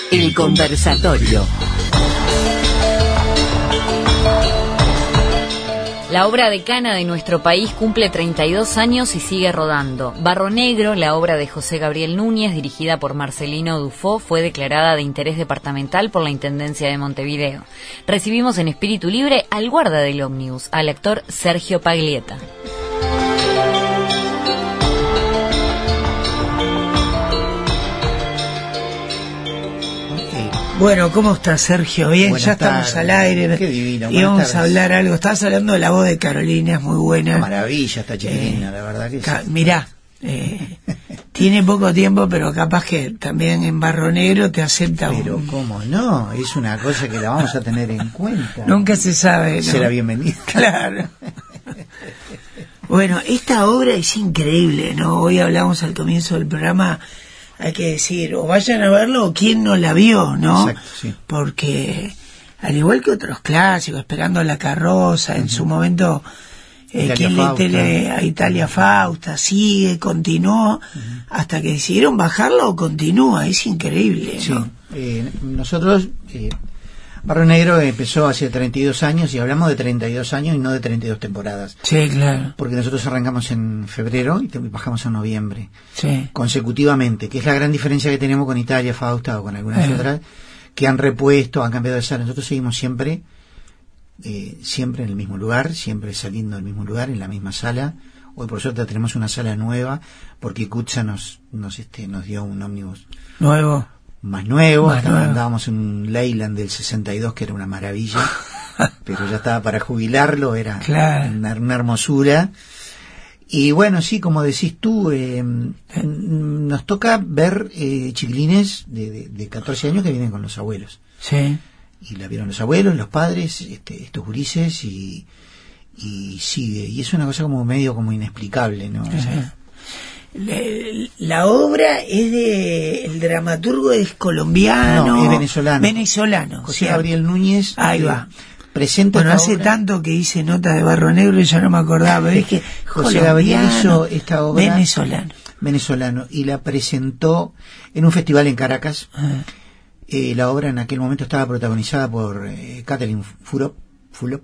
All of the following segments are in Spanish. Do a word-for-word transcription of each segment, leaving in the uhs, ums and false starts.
El conversatorio. La obra decana de nuestro país cumple treinta y dos años y sigue rodando. Barro Negro, la obra de José Gabriel Núñez, dirigida por Marcelino Dufó, fue declarada de interés departamental por la Intendencia de Montevideo. Recibimos en espíritu libre al guarda del ómnibus, al actor Sergio Paglietta. Bueno, ¿cómo estás, Sergio? Bien, Buenas ya estamos tardes. al aire. Qué divino. Y vamos tardes. a hablar algo. Estabas hablando de la voz de Carolina, es muy buena. Qué maravilla esta chiquilina, Eh, la verdad que ca- sí. Mirá, eh, tiene poco tiempo, pero capaz que también en Barro Negro te acepta. Pero un... cómo no, es una cosa que la vamos a tener en cuenta. Nunca se sabe, ¿no? Será bienvenida. Claro. Bueno, esta obra es increíble, ¿no? Hoy hablamos al comienzo del programa, hay que decir, o vayan a verlo o quien no la vio, ¿no? Exacto, sí. Porque, al igual que otros clásicos, Esperando la carroza, en uh-huh. su momento, eh, Italia quien Fausta. le tele a Italia Fausta, sigue, continuó, uh-huh. hasta que decidieron bajarlo o continúa, es increíble, Sí, ¿no? eh, nosotros, eh, Barro Negro empezó hace treinta y dos años y hablamos de treinta y dos años y no de treinta y dos temporadas. Sí, claro. Porque nosotros arrancamos en febrero y bajamos en noviembre. Sí. Consecutivamente, que es la gran diferencia que tenemos con Italia Fausta o con algunas eh. otras, que han repuesto, han cambiado de sala. Nosotros seguimos siempre, eh, siempre en el mismo lugar, siempre saliendo del mismo lugar, en la misma sala. Hoy por suerte tenemos una sala nueva, porque Kutza nos, nos, este, nos dio un ómnibus nuevo. Más nuevo, Más hasta nuevo. andábamos en un Leyland del sesenta y dos que era una maravilla, pero ya estaba para jubilarlo, era claro. una, una hermosura. Y bueno, sí, como decís tú, eh, nos toca ver eh, chiquilines de, de, de catorce años que vienen con los abuelos. Sí. Y la vieron los abuelos, los padres, este, estos gurises, y, y sigue. Y es una cosa como medio como inexplicable, ¿no? O sea, la obra es de, el dramaturgo es colombiano, no, es venezolano. Venezolano. José Gabriel Núñez. Ahí va. Presenta bueno, hace obra. tanto que hice notas de Barro Negro y ya no me acordaba. Es que José Gabriel hizo esta obra venezolano. Venezolano y la presentó en un festival en Caracas. Ah. Eh, la obra en aquel momento estaba protagonizada por eh, Catherine Fulop, Fulop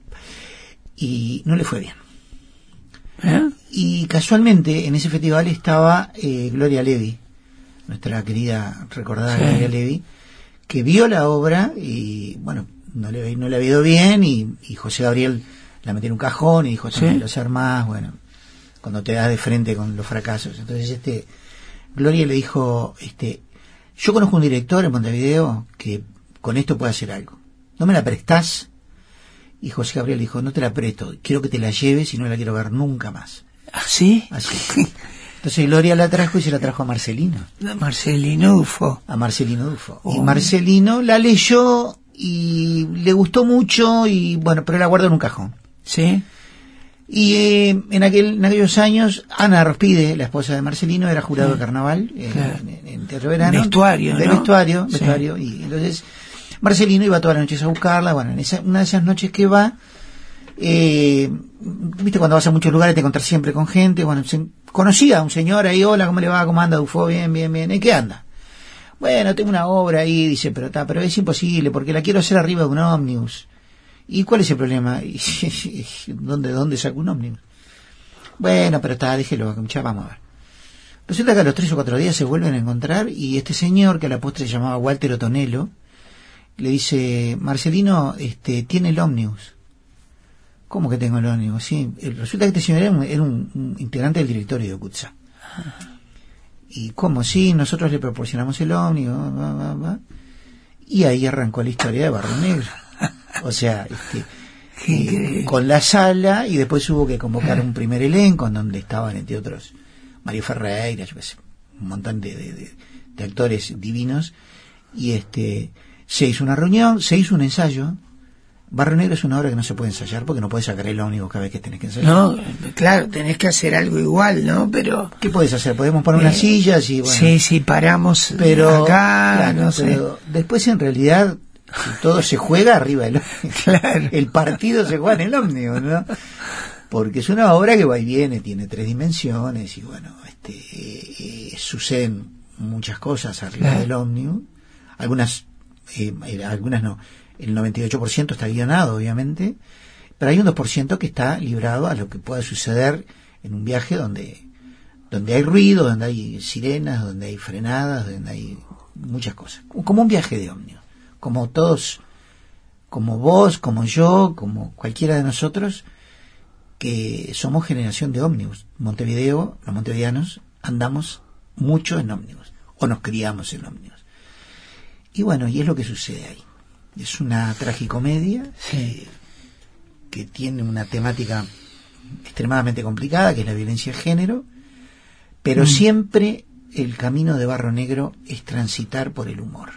y no le fue bien. ¿Eh? Y casualmente en ese festival estaba eh, Gloria Levi, nuestra querida recordada sí. Gloria Levi, que vio la obra y bueno, no le, no le había ido bien y, y José Gabriel la metió en un cajón y dijo, esto no quiero hacer más, bueno, cuando te das de frente con los fracasos. Entonces este Gloria le dijo, este yo conozco un director en Montevideo que con esto puede hacer algo, ¿no me la prestás? Y José Gabriel dijo, no te la presto, quiero que te la lleves y no la quiero ver nunca más. ¿Ah, sí? Así. Entonces Gloria la trajo y se la trajo a Marcelino. A Marcelino Dufó. A Marcelino Dufó. Oh. Y Marcelino la leyó y le gustó mucho y bueno, pero la guardó en un cajón. Sí. Y eh, en, aquel, en aquellos años, Ana Rospide, la esposa de Marcelino, era jurado sí. de carnaval eh, claro. en, en Teatro Verano. Vestuario, de ¿no? vestuario, sí. vestuario. Y entonces Marcelino iba todas las noches a buscarla. Bueno, en esa, una de esas noches que va, eh, viste, cuando vas a muchos lugares te encontrás siempre con gente. Bueno, se, conocía a un señor ahí, hola, ¿cómo le va? ¿Cómo anda, Dufó? Bien, bien, bien. ¿En qué anda? Bueno, tengo una obra ahí, dice, pero está, pero es imposible porque la quiero hacer arriba de un ómnibus. ¿Y cuál es el problema? ¿Dónde, dónde saco un ómnibus? Bueno, pero está, déjelo, ya vamos a ver. Resulta que a los tres o cuatro días se vuelven a encontrar y este señor, que a la postre se llamaba Walter Otonelo, le dice, Marcelino, este, tiene el ómnibus. ¿Cómo que tengo el ómnibus? Sí, resulta que este señor era un, era un, un integrante del directorio de Kutza. ¿Y cómo? Sí, nosotros le proporcionamos el ómnibus. Va, va, va. Y ahí arrancó la historia de Barro Negro. O sea, este, eh, con la sala, y después hubo que convocar un primer elenco en donde estaban, entre otros, Mario Ferreira, yo qué sé, un montón de, de, de, de actores divinos, y este se hizo una reunión, se hizo un ensayo. Barro Negro es una obra que no se puede ensayar porque no puedes sacar el ómnibus cada vez que tenés que ensayar. No, claro, tenés que hacer algo igual, ¿no? Pero ¿qué podés hacer? Podemos poner eh, unas sillas y bueno. Sí, sí, paramos pero, acá, claro, no sé. Pero después en realidad todo se juega arriba del ómnibus. Claro. El partido se juega en el ómnibus, ¿no? Porque es una obra que va y viene, tiene tres dimensiones y bueno, este eh, eh, suceden muchas cosas arriba claro. del ómnibus. Algunas eh, algunas no, el noventa y ocho por ciento está guionado, obviamente, pero hay un dos por ciento que está librado a lo que pueda suceder en un viaje donde donde hay ruido, donde hay sirenas, donde hay frenadas, donde hay muchas cosas. Como un viaje de ómnibus, como todos, como vos, como yo, como cualquiera de nosotros, que somos generación de ómnibus. Montevideo, los montevideanos, andamos mucho en ómnibus, o nos criamos en ómnibus. Y bueno, y es lo que sucede ahí. Es una tragicomedia Sí. que, que tiene una temática extremadamente complicada, que es la violencia de género, pero mm. siempre el camino de Barro Negro es transitar por el humor.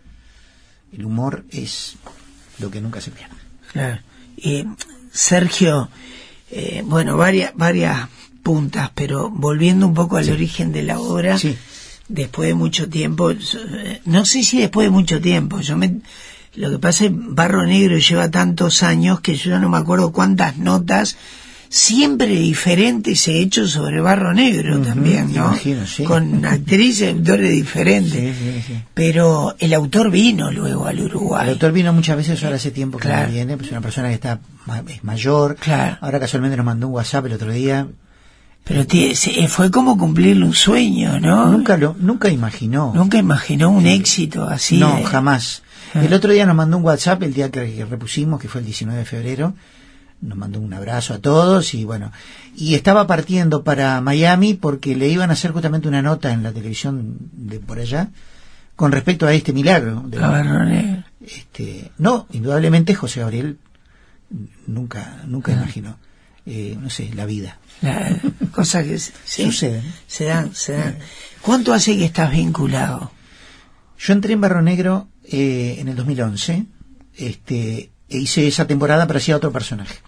El humor es lo que nunca se pierde. Claro. Y Sergio, eh, bueno, varias varias puntas, pero volviendo un poco al sí. origen de la obra, sí. después de mucho tiempo, no sé si después de mucho tiempo, yo me, lo que pasa es que Barro Negro lleva tantos años que yo no me acuerdo cuántas notas siempre diferentes he hecho sobre Barro Negro, uh-huh, también, ¿no? Imagino, sí. Con actrices y autores diferentes. Sí, sí, sí. Pero el autor vino luego al Uruguay. El autor vino muchas veces, ahora hace tiempo que claro. no viene, pues una persona que está es mayor. Claro. Ahora casualmente nos mandó un WhatsApp el otro día. Pero te, se, fue como cumplirle un sueño, ¿no? Nunca lo, nunca imaginó. Nunca imaginó un sí. éxito así. No, de... jamás. Ah. El otro día nos mandó un WhatsApp el día que, que repusimos, que fue el diecinueve de febrero. Nos mandó un abrazo a todos y bueno, y estaba partiendo para Miami porque le iban a hacer justamente una nota en la televisión de por allá con respecto a este milagro de Barro Negro. Este, no, indudablemente José Gabriel nunca nunca ah. imaginó eh, no sé, la vida. La, cosas que sí, suceden. Se dan, se dan. ¿Cuánto hace que estás vinculado? Yo entré en Barro Negro eh, en el dos mil once, este e hice esa temporada, pero hacía otro personaje.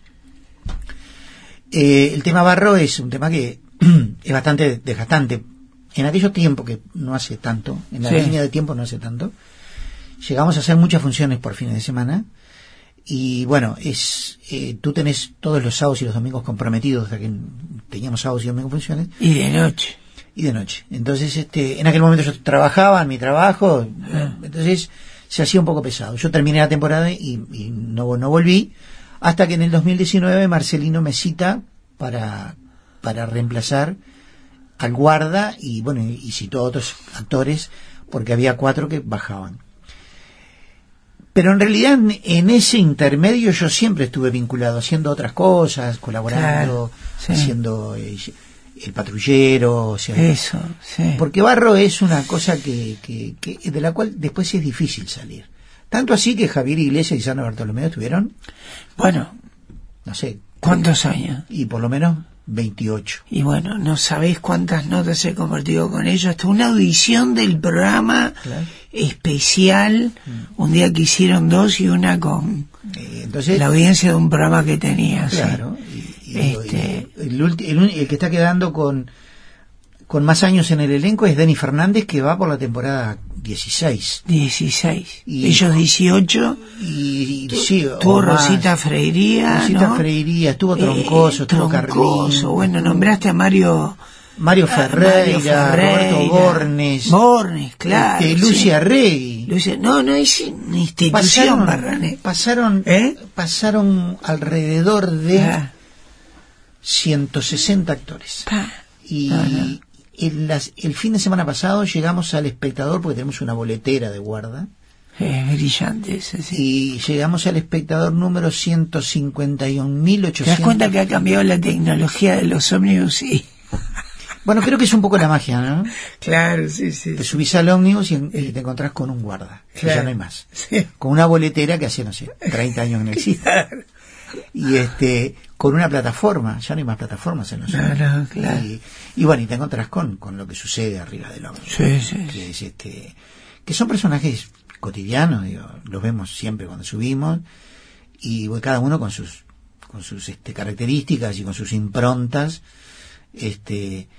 Eh, el tema Barro es un tema que es bastante desgastante. En aquellos tiempos, que no hace tanto, en la sí. línea de tiempo no hace tanto, llegamos a hacer muchas funciones por fines de semana. Y bueno, es eh, tú tenés todos los sábados y los domingos comprometidos, hasta que teníamos sábados y domingos funciones. Y de noche. Y de noche. Entonces, este, en aquel momento yo trabajaba en mi trabajo, ah. entonces se hacía un poco pesado. Yo terminé la temporada y, y no, no volví, hasta que en el dos mil diecinueve Marcelino me cita para, para reemplazar al guarda y bueno, y, y citó a otros actores, porque había cuatro que bajaban. Pero en realidad en, en ese intermedio yo siempre estuve vinculado, haciendo otras cosas, colaborando, claro, sí. haciendo eh, el patrullero, o sea, eso, sí. Porque Barro es una cosa que, que, que de la cual después es difícil salir. Tanto así que Javier Iglesias y Sandro Bartolomeo estuvieron, bueno, no sé, ¿cuántos años? Y por lo menos veintiocho. Y bueno, no sabéis cuántas notas he compartido con ellos, hasta una audición del programa claro. especial, mm. un día que hicieron dos y una con eh, entonces, la audiencia de un programa que tenía. Claro, sí. y, y, este... y el, el, el, el que está quedando con, con más años en el elenco es Denny Fernández, que va por la temporada dieciséis. dieciséis. Y, ellos dieciocho. Y, y sí, tuvo Rosita Freiría. Rosita ¿no? Freiría, estuvo Troncoso, eh, estuvo Troncoso. Carlín. Bueno, nombraste a Mario. Mario Ferreira, Mario Ferreira Roberto Bornes. Bornes, claro. Este, Lucia sí. Rey. Lucia, no, no es una institución, Barrané. Pasaron, ¿Eh? pasaron alrededor de ah. ciento sesenta actores. Ah. Y. Ah, no. El, las, el fin de semana pasado llegamos al Espectador, porque tenemos una boletera de guarda. Es brillante ese, sí. Y llegamos al Espectador número ciento cincuenta y un mil ochocientos. ¿Te das cuenta que ha cambiado la tecnología de los ómnibus? Sí. Bueno, creo que es un poco la magia, ¿no? Claro, sí, sí. Te subís al ómnibus y, y te encontrás con un guarda, claro. que ya no hay más. Sí. Con una boletera que hace, no sé, treinta años que no existe. Claro. Y este, con una plataforma, ya no hay más plataformas en los ómnibus. Claro, claro. Y, y bueno, y te encontrás con, con lo que sucede arriba del ómnibus. Sí, sí. Que, es este, que son personajes cotidianos, digo, los vemos siempre cuando subimos, y bueno, cada uno con sus, con sus este, características y con sus improntas, este,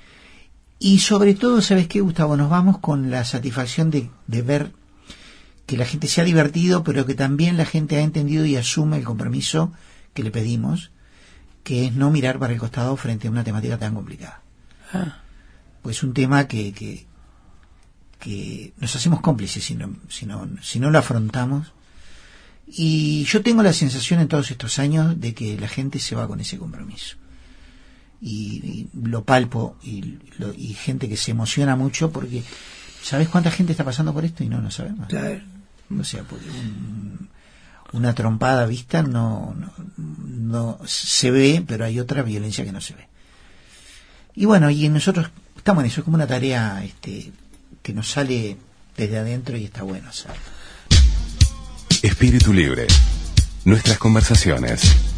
y sobre todo, ¿sabes qué, Gustavo? Nos vamos con la satisfacción de, de ver que la gente se ha divertido, pero que también la gente ha entendido y asume el compromiso que le pedimos, que es no mirar para el costado frente a una temática tan complicada. Ah. Pues un tema que, que, que nos hacemos cómplices si no, si no, si no lo afrontamos. Y yo tengo la sensación en todos estos años de que la gente se va con ese compromiso. Y, y lo palpo, y, lo, y gente que se emociona mucho porque ¿sabes cuánta gente está pasando por esto? Y no, no sabemos. Claro. O sea, porque un, una trompada vista no, no, no se ve, pero hay otra violencia que no se ve. Y bueno, y nosotros estamos en eso, es como una tarea este, que nos sale desde adentro y está bueno hacerlo. Espíritu Libre. Nuestras conversaciones.